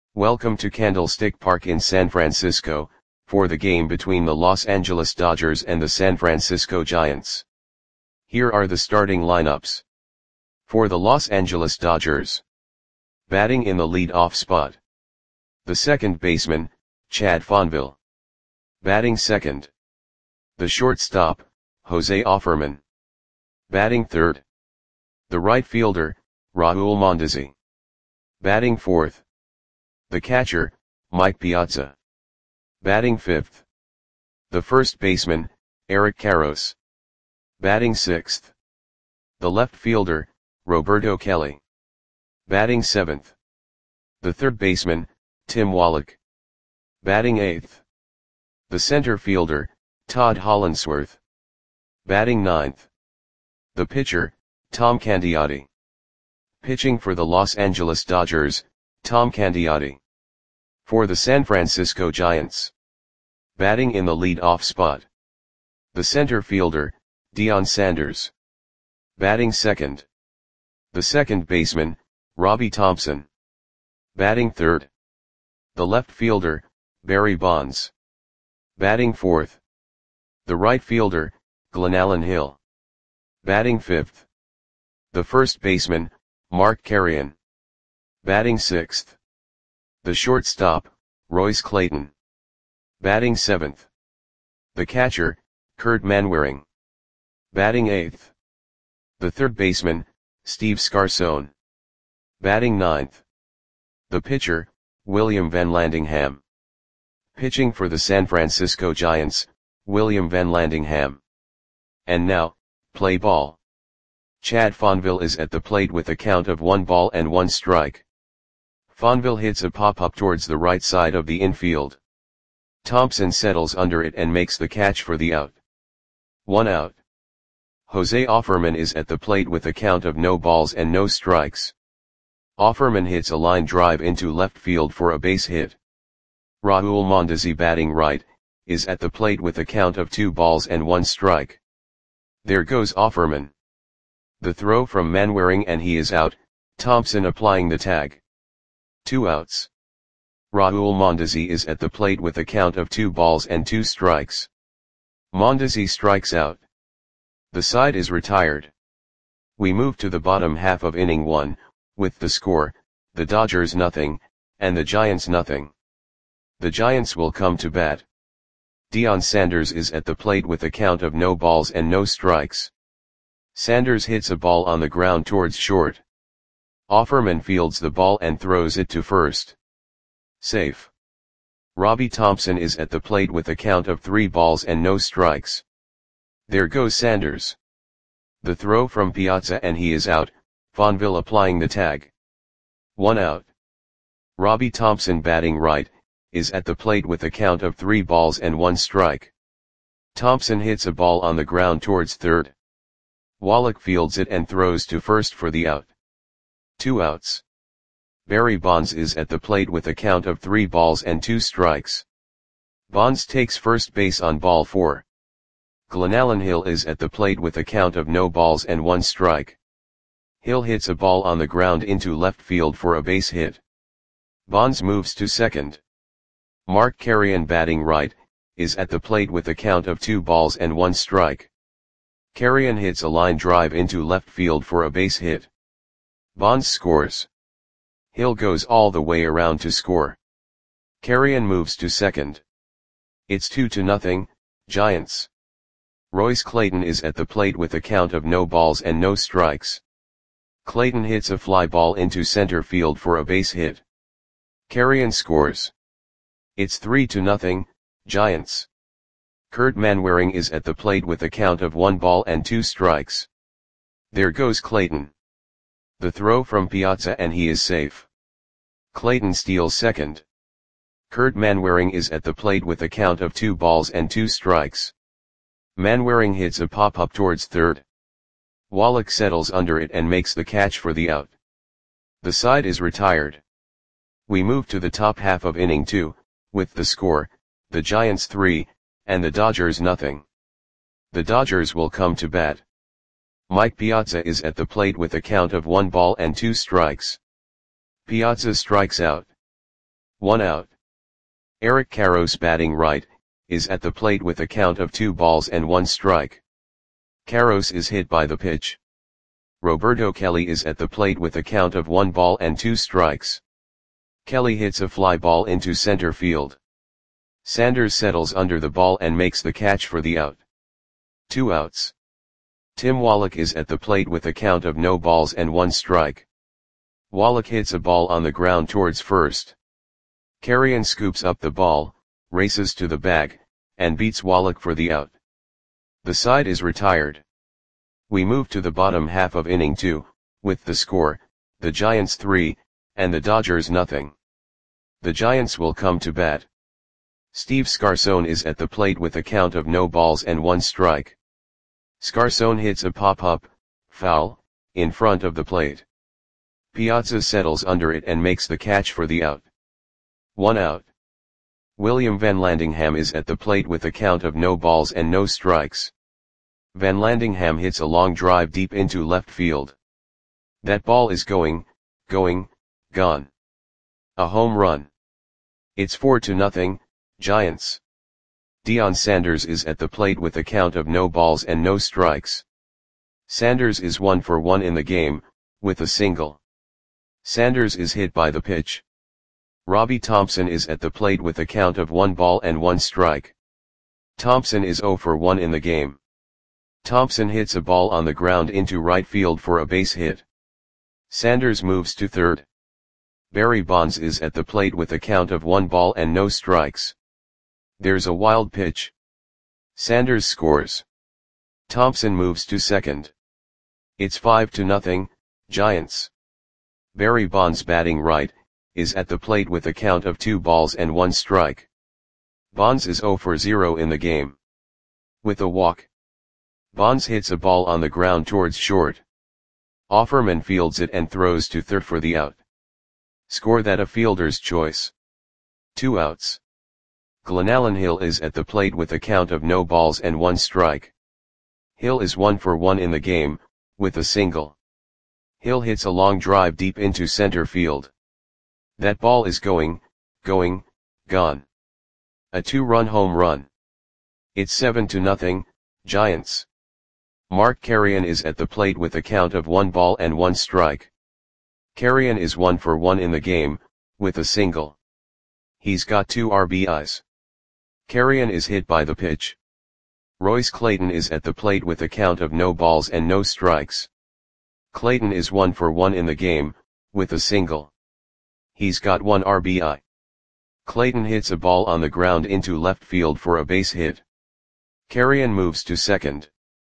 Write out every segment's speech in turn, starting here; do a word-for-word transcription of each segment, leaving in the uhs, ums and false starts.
Welcome to Candlestick Park in San Francisco, for the game between the Los Angeles Dodgers and the San Francisco Giants. Here are the starting lineups. For the Los Angeles Dodgers. Batting in the lead-off spot. The second baseman, Chad Fonville. Batting second. The shortstop, Jose Offerman. Batting third. The right fielder, Raul Mondesi. Batting fourth. The catcher, Mike Piazza. Batting fifth. The first baseman, Eric Karros. Batting sixth. The left fielder, Roberto Kelly. Batting seventh. The third baseman, Tim Wallach. Batting eighth. The center fielder, Todd Hollandsworth. Batting ninth. The pitcher, Tom Candiotti. Pitching for the Los Angeles Dodgers, Tom Candiotti. For the San Francisco Giants. Batting in the lead-off spot. The center fielder, Deion Sanders. Batting second. The second baseman, Robbie Thompson. Batting third. The left fielder, Barry Bonds. Batting fourth. The right fielder, Glenallen Hill. Batting fifth. The first baseman, Mark Carreon. Batting sixth. The shortstop, Royce Clayton. Batting seventh. The catcher, Kurt Manwaring. Batting eighth. The third baseman, Steve Scarcone. Batting ninth. The pitcher, William Van Landingham. Pitching for the San Francisco Giants, William Van Landingham. And now, play ball. Chad Fonville is at the plate with a count of one ball and one strike. Fonville hits a pop-up towards the right side of the infield. Thompson settles under it and makes the catch for the out. One out. Jose Offerman is at the plate with a count of no balls and no strikes. Offerman hits a line drive into left field for a base hit. Raul Mondesi, batting right, is at the plate with a count of two balls and one strike. There goes Offerman. The throw from Manwaring and he is out, Thompson applying the tag. Two outs. Raul Mondesi is at the plate with a count of two balls and two strikes. Mondesi strikes out. The side is retired. We move to the bottom half of inning one, with the score, the Dodgers nothing, and the Giants nothing. The Giants will come to bat. Deion Sanders is at the plate with a count of no balls and no strikes. Sanders hits a ball on the ground towards short. Offerman fields the ball and throws it to first. Safe. Robbie Thompson is at the plate with a count of three balls and no strikes. There goes Sanders. The throw from Piazza and he is out, Fonville applying the tag. One out. Robbie Thompson, batting right, is at the plate with a count of three balls and one strike. Thompson hits a ball on the ground towards third. Wallach fields it and throws to first for the out. Two outs. Barry Bonds is at the plate with a count of three balls and two strikes. Bonds takes first base on ball four. Glenallen Hill is at the plate with a count of no balls and one strike. Hill hits a ball on the ground into left field for a base hit. Bonds moves to second. Mark Carreon, batting right, is at the plate with a count of two balls and one strike. Carreon hits a line drive into left field for a base hit. Bonds scores. Hill goes all the way around to score. Carreon moves to second. It's two to nothing, Giants. Royce Clayton is at the plate with a count of no balls and no strikes. Clayton hits a fly ball into center field for a base hit. Carreon scores. It's three to nothing, Giants. Kurt Manwaring is at the plate with a count of one ball and two strikes. There goes Clayton. The throw from Piazza and he is safe. Clayton steals second. Kurt Manwaring is at the plate with a count of two balls and two strikes. Manwaring hits a pop-up towards third. Wallach settles under it and makes the catch for the out. The side is retired. We move to the top half of inning two, with the score, the Giants three, and the Dodgers nothing. The Dodgers will come to bat. Mike Piazza is at the plate with a count of one ball and two strikes. Piazza strikes out. One out. Eric Karros batting right, is at the plate with a count of two balls and one strike. Karros is hit by the pitch. Roberto Kelly is at the plate with a count of one ball and two strikes. Kelly hits a fly ball into center field. Sanders settles under the ball and makes the catch for the out. Two outs. Tim Wallach is at the plate with a count of no balls and one strike. Wallach hits a ball on the ground towards first. Carrion scoops up the ball, races to the bag, and beats Wallach for the out. The side is retired. We move to the bottom half of inning two, with the score, the Giants three, and the Dodgers nothing. The Giants will come to bat. Steve Scarson is at the plate with a count of no balls and one strike. Scarson hits a pop-up, foul, in front of the plate. Piazza settles under it and makes the catch for the out. One out. William Van Landingham is at the plate with a count of no balls and no strikes. Van Landingham hits a long drive deep into left field. That ball is going, going, gone. A home run. It's four to nothing, Giants. Deion Sanders is at the plate with a count of no balls and no strikes. Sanders is one for one in the game, with a single. Sanders is hit by the pitch. Robbie Thompson is at the plate with a count of one ball and one strike. Thompson is zero for one in the game. Thompson hits a ball on the ground into right field for a base hit. Sanders moves to third. Barry Bonds is at the plate with a count of one ball and no strikes. There's a wild pitch. Sanders scores. Thompson moves to second. It's five to nothing, Giants. Barry Bonds batting right, is at the plate with a count of two balls and one strike. Bonds is zero for zero in the game. With a walk. Bonds hits a ball on the ground towards short. Offerman fields it and throws to third for the out. Score that a fielder's choice. Two outs. Glenallen Hill is at the plate with a count of no balls and one strike. Hill is one for one in the game, with a single. Hill hits a long drive deep into center field. That ball is going, going, gone. A two-run home run. It's seven to nothing, Giants. Mark Carrion is at the plate with a count of one ball and one strike. Carrion is one for one in the game, with a single. He's got two R B Is. Carrion is hit by the pitch. Royce Clayton is at the plate with a count of no balls and no strikes. Clayton is one for one in the game, with a single. He's got one R B I. Clayton hits a ball on the ground into left field for a base hit. Carrion moves to second.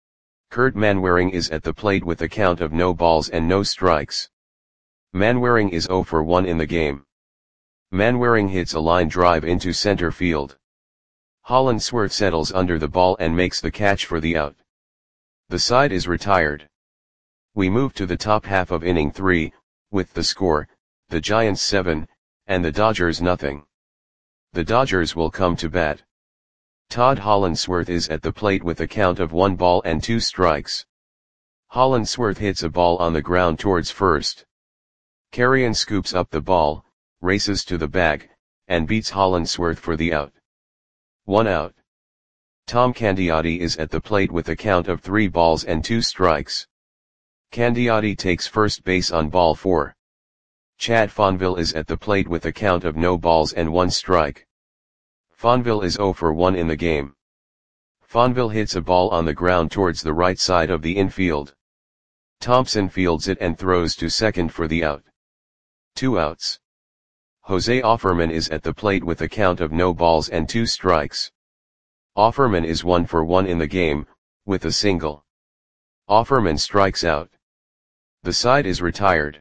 Kurt Manwaring is at the plate with a count of no balls and no strikes. Manwaring is zero for one in the game. Manwaring hits a line drive into center field. Hollandsworth settles under the ball and makes the catch for the out. The side is retired. We move to the top half of inning three, with the score, the Giants seven, and the Dodgers nothing. The Dodgers will come to bat. Todd Hollandsworth is at the plate with a count of one ball and two strikes. Hollandsworth hits a ball on the ground towards first. Carrion scoops up the ball, races to the bag, and beats Hollandsworth for the out. One out. Tom Candiotti is at the plate with a count of three balls and two strikes. Candiotti takes first base on ball four. Chad Fonville is at the plate with a count of no balls and one strike. Fonville is zero for one in the game. Fonville hits a ball on the ground towards the right side of the infield. Thompson fields it and throws to second for the out. Two outs. Jose Offerman is at the plate with a count of no balls and two strikes. Offerman is one for one in the game, with a single. Offerman strikes out. The side is retired.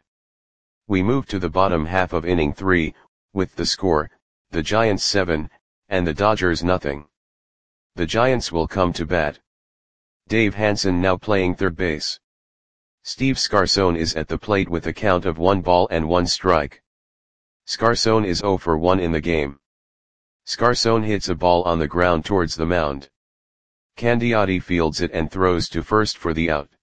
We move to the bottom half of inning three, with the score, the Giants seven, and the Dodgers nothing. The Giants will come to bat. Dave Hansen now playing third base. Steve Scarson is at the plate with a count of one ball and one strike. Scarson is zero for one in the game. Scarson hits a ball on the ground towards the mound. Candiotti fields it and throws to first for the out.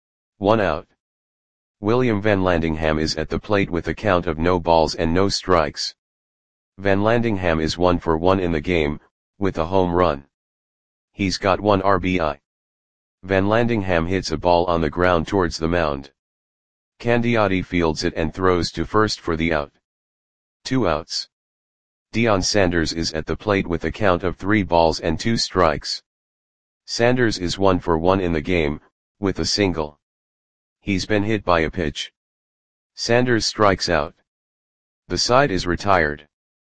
One out. William Van Landingham is at the plate with a count of no balls and no strikes. Van Landingham is one for one in the game, with a home run. He's got one R B I. Van Landingham hits a ball on the ground towards the mound. Candiotti fields it and throws to first for the out. Two outs. Deion Sanders is at the plate with a count of three balls and two strikes. Sanders is one for one in the game, with a single. He's been hit by a pitch. Sanders strikes out. The side is retired.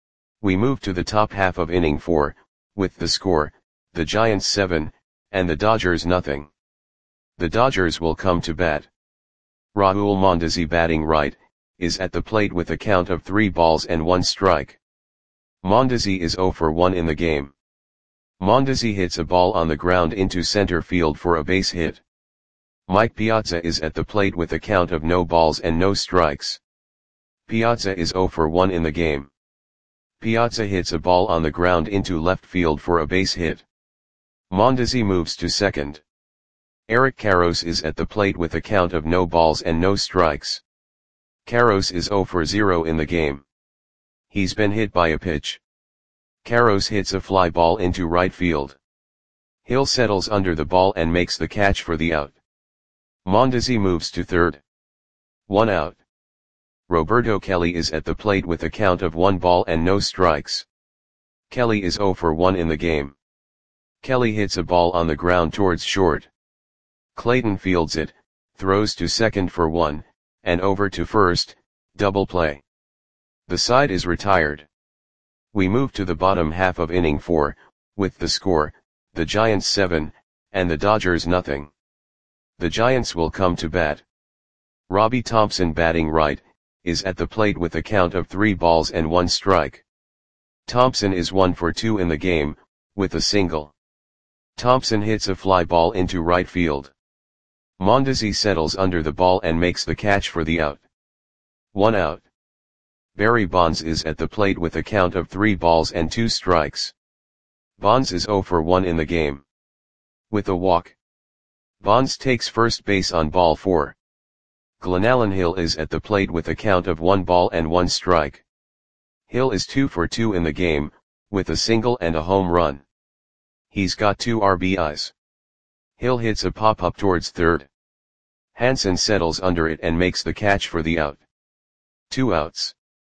We move to the top half of inning four, with the score, the Giants seven, and the Dodgers nothing. The Dodgers will come to bat. Raul Mondesi, batting right, is at the plate with a count of three balls and one strike. Mondesi is zero for one in the game. Mondesi hits a ball on the ground into center field for a base hit. Mike Piazza is at the plate with a count of no balls and no strikes. Piazza is zero for one in the game. Piazza hits a ball on the ground into left field for a base hit. Mondesi moves to second. Eric Karros is at the plate with a count of no balls and no strikes. Karros is zero for zero in the game. He's been hit by a pitch. Karros hits a fly ball into right field. Hill settles under the ball and makes the catch for the out. Mondesi moves to third. One out. Roberto Kelly is at the plate with a count of one ball and no strikes. Kelly is zero for one in the game. Kelly hits a ball on the ground towards short. Clayton fields it, throws to second for one, and over to first, double play. The side is retired. We move to the bottom half of inning four, with the score, the Giants seven, and the Dodgers nothing. The Giants will come to bat. Robbie Thompson, batting right, is at the plate with a count of three balls and one strike. Thompson is one for two in the game, with a single. Thompson hits a fly ball into right field. Mondesi settles under the ball and makes the catch for the out. One out. Barry Bonds is at the plate with a count of three balls and two strikes. Bonds is zero for one in the game. With a walk. Bonds takes first base on ball four. Glenallen Hill is at the plate with a count of one ball and one strike. Hill is two for two in the game, with a single and a home run. He's got two R B Is. Hill hits a pop-up towards third. Hansen settles under it and makes the catch for the out. Two outs.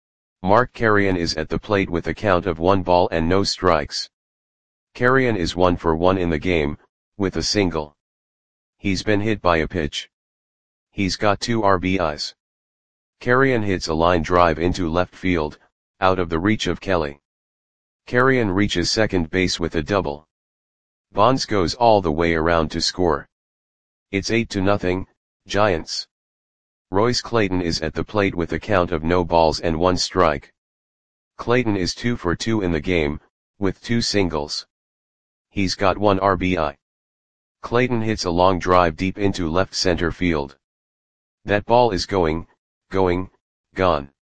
Mark Carrion is at the plate with a count of one ball and no strikes. Carrion is one for one in the game, with a single. He's been hit by a pitch. He's got two R B Is. Carrion hits a line drive into left field, out of the reach of Kelly. Carrion reaches second base with a double. Bonds goes all the way around to score. It's eight to nothing, Giants. Royce Clayton is at the plate with a count of no balls and one strike. Clayton is two for two in the game, with two singles. He's got one R B I. Clayton hits a long drive deep into left center field. That ball is going, going, gone.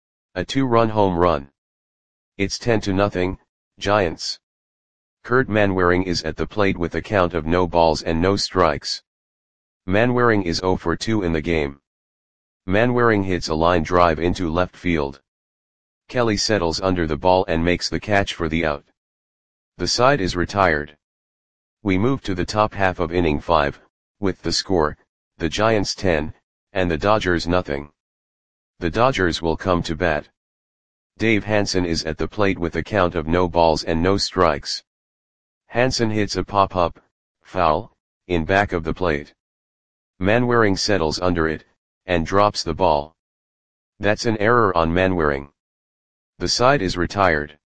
A two-run home run. It's ten to nothing, Giants. Kurt Manwaring is at the plate with a count of no balls and no strikes. Manwaring is zero for two in the game. Manwaring hits a line drive into left field. Kelly settles under the ball and makes the catch for the out. The side is retired. We move to the top half of inning five, with the score, the Giants ten, and the Dodgers nothing. The Dodgers will come to bat. Dave Hansen is at the plate with a count of no balls and no strikes. Hansen hits a pop-up, foul, in back of the plate. Manwaring settles under it, and drops the ball. That's an error on Manwaring. The side is retired.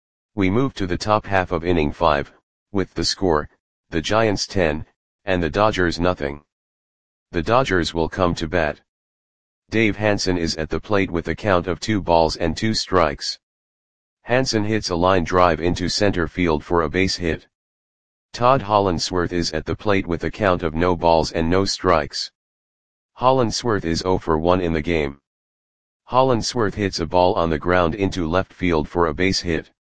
We move to the top half of inning five, with the score, the Giants ten, and the Dodgers nothing. The Dodgers will come to bat. Dave Hansen is at the plate with a count of two balls and two strikes. Hansen hits a line drive into center field for a base hit. Todd Hollandsworth is at the plate with a count of no balls and no strikes. Hollandsworth is zero for one in the game. Hollandsworth hits a ball on the ground into left field for a base hit.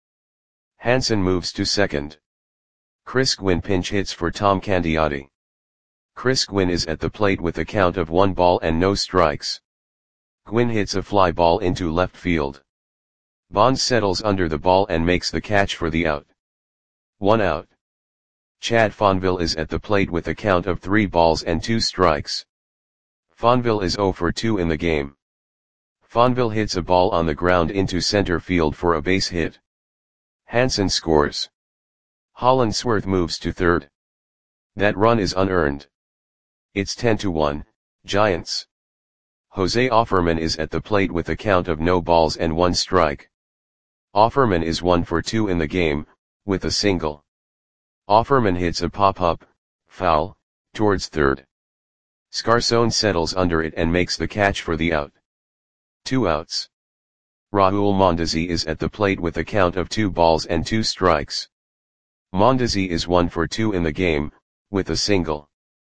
Hansen moves to second. Chris Gwynn pinch hits for Tom Candiotti. Chris Gwynn is at the plate with a count of one ball and no strikes. Gwynn hits a fly ball into left field. Bonds settles under the ball and makes the catch for the out. One out. Chad Fonville is at the plate with a count of three balls and two strikes. Fonville is zero for two in the game. Fonville hits a ball on the ground into center field for a base hit. Hansen scores. Hollandsworth moves to third. That run is unearned. It's ten to one, Giants. Jose Offerman is at the plate with a count of no balls and one strike. Offerman is one for two in the game, with a single. Offerman hits a pop-up, foul, towards third. Scarson settles under it and makes the catch for the out. Two outs. Raul Mondesi is at the plate with a count of two balls and two strikes. Mondesi is one for two in the game, with a single.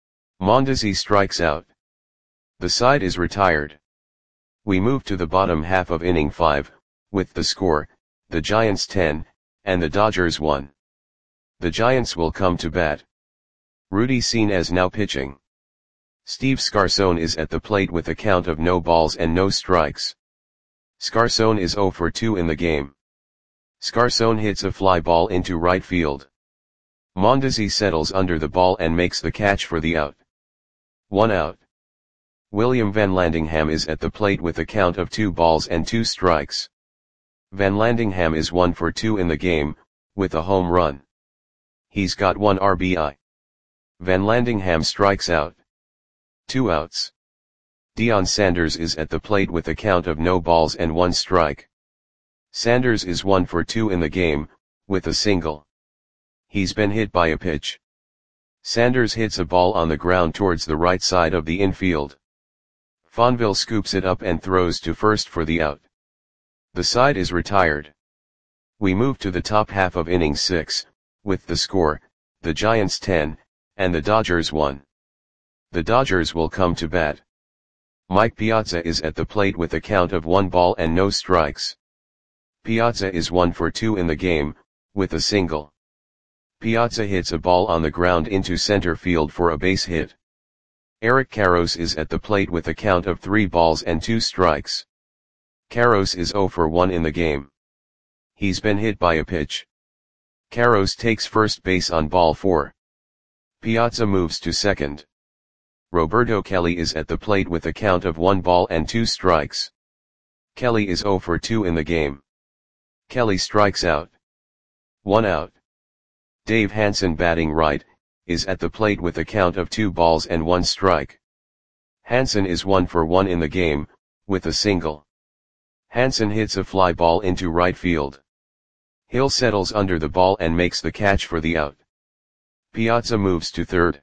Mondesi strikes out. The side is retired. We move to the bottom half of inning five, with the score, the Giants ten, and the Dodgers one. The Giants will come to bat. Rudy Senes now pitching. Steve Scarson is at the plate with a count of no balls and no strikes. Scarson is zero for two in the game. Scarson hits a fly ball into right field. Mondesi settles under the ball and makes the catch for the out. One out. William Van Landingham is at the plate with a count of two balls and two strikes. Van Landingham is one for two in the game, with a home run. He's got one R B I. Van Landingham strikes out. Two outs. Deion Sanders is at the plate with a count of no balls and one strike. Sanders is one for two in the game, with a single. He's been hit by a pitch. Sanders hits a ball on the ground towards the right side of the infield. Fonville scoops it up and throws to first for the out. The side is retired. We move to the top half of inning six, with the score, the Giants ten, and the Dodgers one. The Dodgers will come to bat. Mike Piazza is at the plate with a count of one ball and no strikes. Piazza is one for two in the game, with a single. Piazza hits a ball on the ground into center field for a base hit. Eric Karros is at the plate with a count of three balls and two strikes. Karros is zero for one in the game. He's been hit by a pitch. Karros takes first base on ball four. Piazza moves to second. Roberto Kelly is at the plate with a count of one ball and two strikes. Kelly is zero for two in the game. Kelly strikes out. One out. Dave Hansen, batting right, is at the plate with a count of two balls and one strike. Hansen is one for one in the game, with a single. Hansen hits a fly ball into right field. Hill settles under the ball and makes the catch for the out. Piazza moves to third.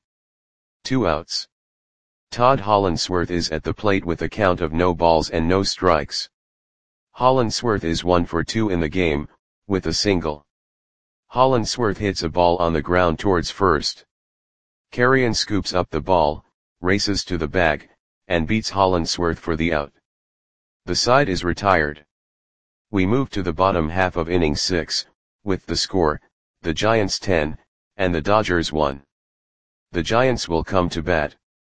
Two outs. Todd Hollandsworth is at the plate with a count of no balls and no strikes. Hollandsworth is one for two in the game, with a single. Hollandsworth hits a ball on the ground towards first. Carrion scoops up the ball, races to the bag, and beats Hollandsworth for the out. The side is retired. We move to the bottom half of inning six, with the score, the Giants ten, and the Dodgers one. The Giants will come to bat.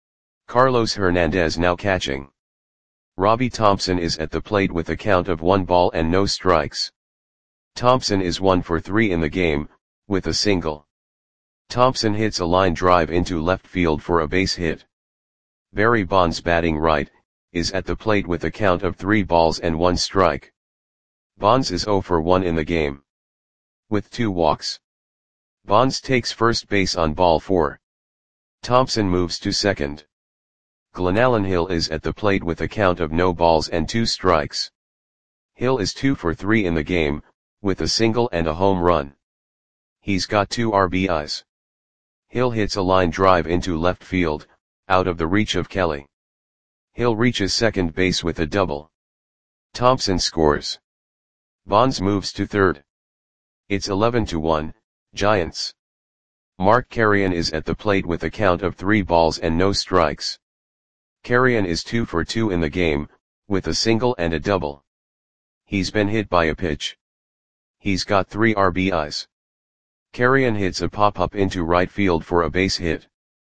Carlos Hernandez now catching. Robbie Thompson is at the plate with a count of one ball and no strikes. Thompson is one for three in the game, with a single. Thompson hits a line drive into left field for a base hit. Barry Bonds, batting right, is at the plate with a count of three balls and one strike. Bonds is zero for one in the game. With two walks. Bonds takes first base on ball four. Thompson moves to second. Glenallen Hill is at the plate with a count of no balls and two strikes. Hill is two for three in the game, with a single and a home run. He's got two R B Is. Hill hits a line drive into left field, out of the reach of Kelly. Hill reaches second base with a double. Thompson scores. Bonds moves to third. It's eleven to one, Giants. Mark Carrion is at the plate with a count of three balls and no strikes. Carrion is two for two in the game, with a single and a double. He's been hit by a pitch. He's got three R B Is. Carrion hits a pop-up into right field for a base hit.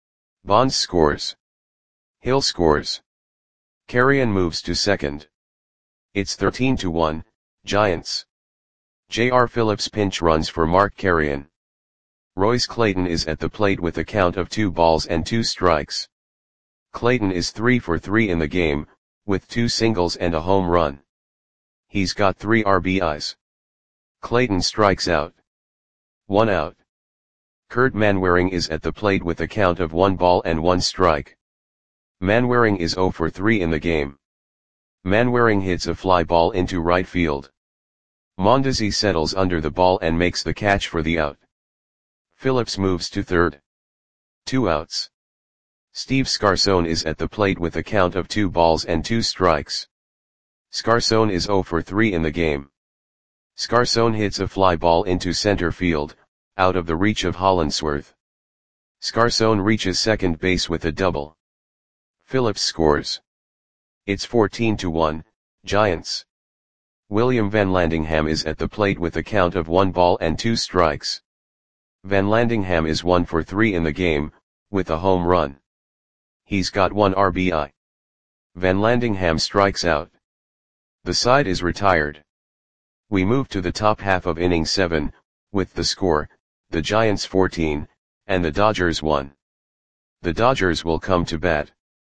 Bonds scores. Hill scores. Carrion moves to second. It's thirteen to one, Giants. J R Phillips pinch runs for Mark Carrion. Royce Clayton is at the plate with a count of two balls and two strikes. Clayton is three for three in the game, with two singles and a home run. He's got three R B Is. Clayton strikes out. One out. Kurt Manwaring is at the plate with a count of one ball and one strike. Manwaring is zero for three in the game. Manwaring hits a fly ball into right field. Mondesi settles under the ball and makes the catch for the out. Phillips moves to third. Two outs. Steve Scarson is at the plate with a count of two balls and two strikes. Scarson is zero for three in the game. Scarson hits a fly ball into center field, out of the reach of Hollandsworth. Scarson reaches second base with a double. Phillips scores. It's fourteen to one, Giants. William Vanlandingham is at the plate with a count of one ball and two strikes. Vanlandingham is one for three in the game, with a home run. He's got one R B I. Vanlandingham strikes out. The side is retired. We move to the top half of inning seven, with the score, the Giants fourteen, and the Dodgers one. The Dodgers will come to bat.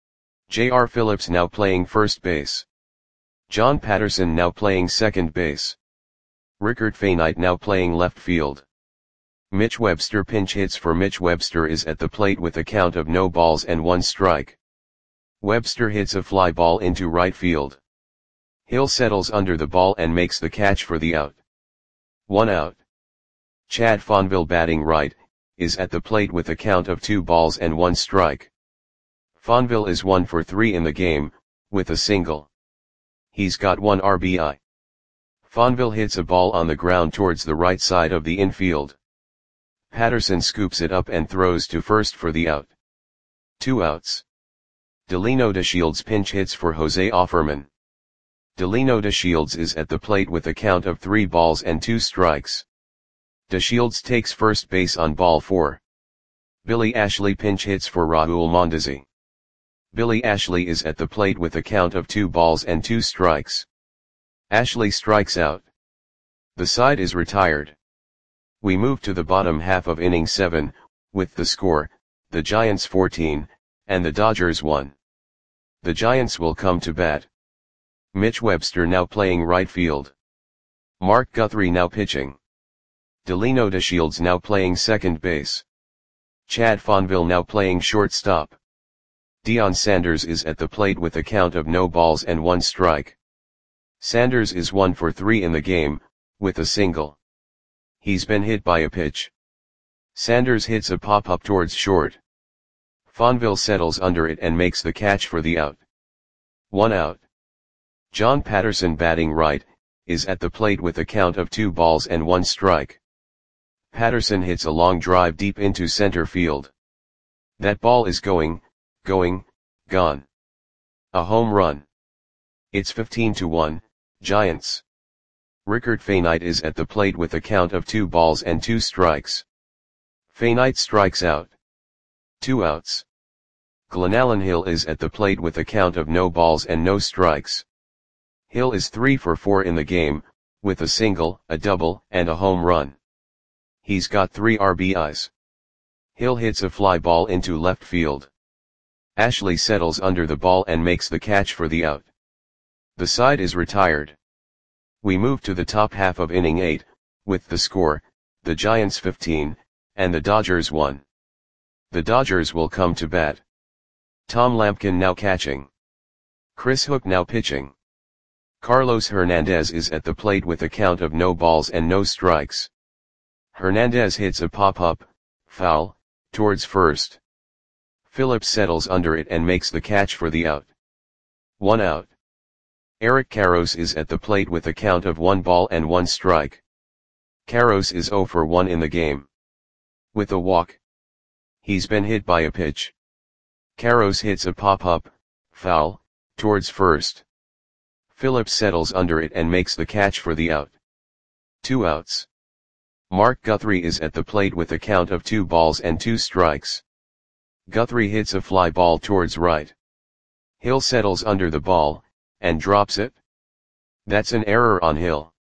J R Phillips now playing first base. John Patterson now playing second base. Rickard Fainite now playing left field. Mitch Webster pinch hits for Mitch Webster is at the plate with a count of no balls and one strike. Webster hits a fly ball into right field. Hill settles under the ball and makes the catch for the out. One out. Chad Fonville batting right, is at the plate with a count of two balls and one strike. Fonville is one for three in the game, with a single. He's got one R B I. Fonville hits a ball on the ground towards the right side of the infield. Patterson scoops it up and throws to first for the out. Two outs. Delino DeShields pinch hits for Jose Offerman. Delino DeShields is at the plate with a count of three balls and two strikes. DeShields takes first base on ball four. Billy Ashley pinch hits for Raul Mondesi. Billy Ashley is at the plate with a count of two balls and two strikes. Ashley strikes out. The side is retired. We move to the bottom half of inning seven, with the score, the Giants fourteen, and the Dodgers one. The Giants will come to bat. Mitch Webster now playing right field. Mark Guthrie now pitching. Delino DeShields now playing second base. Chad Fonville now playing shortstop. Deion Sanders is at the plate with a count of no balls and one strike. Sanders is one for three in the game, with a single. He's been hit by a pitch. Sanders hits a pop-up towards short. Fonville settles under it and makes the catch for the out. One out. John Patterson batting right, is at the plate with a count of two balls and one strike. Patterson hits a long drive deep into center field. That ball is going, going, gone. A home run. It's fifteen to one, Giants. Rickard Fainite is at the plate with a count of two balls and two strikes. Fainite strikes out. Two outs. Glenallen Hill is at the plate with a count of no balls and no strikes. Hill is three for four in the game, with a single, a double, and a home run. He's got three R B Is. Hill hits a fly ball into left field. Ashley settles under the ball and makes the catch for the out. The side is retired. We move to the top half of inning eight, with the score, the Giants fifteen, and the Dodgers one. The Dodgers will come to bat. Tom Lampkin now catching. Chris Hook now pitching. Carlos Hernandez is at the plate with a count of no balls and no strikes. Hernandez hits a pop-up, foul, towards first. Phillips settles under it and makes the catch for the out. One out. Eric Karros is at the plate with a count of one ball and one strike. Karros is zero for one in the game. With a walk. He's been hit by a pitch. Karros hits a pop-up, foul, towards first. Phillips settles under it and makes the catch for the out. Two outs. Mark Guthrie is at the plate with a count of two balls and two strikes. Guthrie hits a fly ball towards right. Hill settles under the ball, and drops it. That's an error on Hill.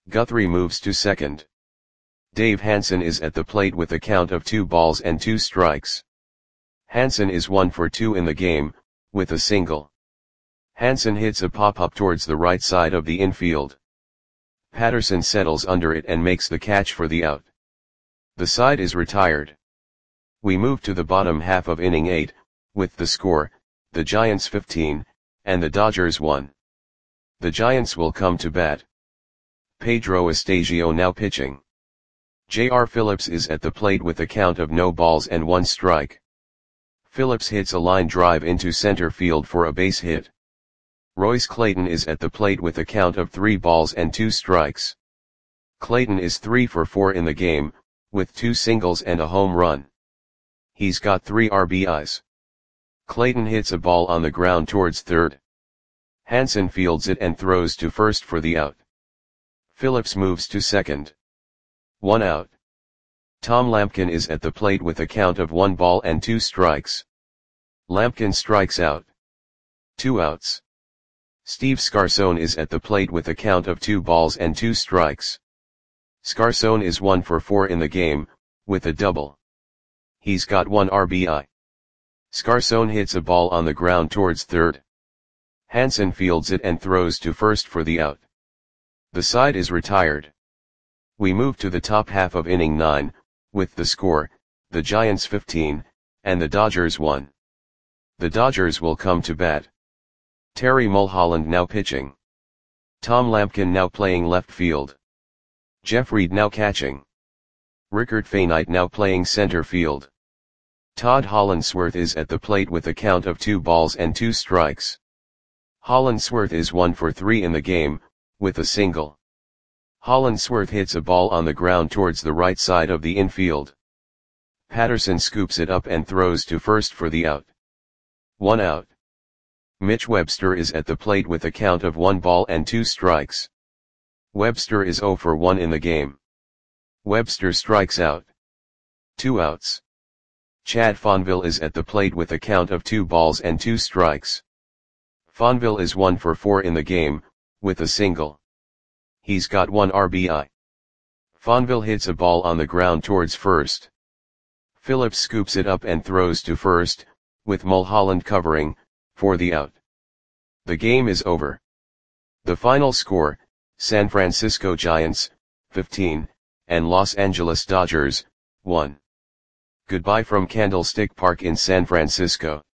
Guthrie moves to second. Dave Hansen is at the plate with a count of two balls and two strikes. Hansen is one for two in the game, with a single. Hansen hits a pop-up towards the right side of the infield. Patterson settles under it and makes the catch for the out. The side is retired. We move to the bottom half of inning eight, with the score, the Giants fifteen, and the Dodgers one. The Giants will come to bat. Pedro Estasio now pitching. J R Phillips is at the plate with a count of no balls and one strike. Phillips hits a line drive into center field for a base hit. Royce Clayton is at the plate with a count of three balls and two strikes. Clayton is three for four in the game, with two singles and a home run. He's got three R B Is. Clayton hits a ball on the ground towards third. Hansen fields it and throws to first for the out. Phillips moves to second. One out. Tom Lampkin is at the plate with a count of one ball and two strikes. Lampkin strikes out. Two outs. Steve Scarson is at the plate with a count of two balls and two strikes. Scarson is one for four in the game, with a double. He's got one R B I. Scarson hits a ball on the ground towards third. Hansen fields it and throws to first for the out. The side is retired. We move to the top half of inning nine, with the score, the Giants fifteen, and the Dodgers one. The Dodgers will come to bat. Terry Mulholland now pitching. Tom Lampkin now playing left field. Jeff Reed now catching. Rickard Fainite now playing center field. Todd Hollandsworth is at the plate with a count of two balls and two strikes. Hollandsworth is one for three in the game, with a single. Hollandsworth hits a ball on the ground towards the right side of the infield. Patterson scoops it up and throws to first for the out. One out. Mitch Webster is at the plate with a count of one ball and two strikes. Webster is zero for one in the game. Webster strikes out. Two outs. Chad Fonville is at the plate with a count of two balls and two strikes. Fonville is one for four in the game, with a single. He's got one R B I. Fonville hits a ball on the ground towards first. Phillips scoops it up and throws to first, with Mulholland covering, for the out. The game is over. The final score, San Francisco Giants, fifteen, and Los Angeles Dodgers, one. Goodbye from Candlestick Park in San Francisco.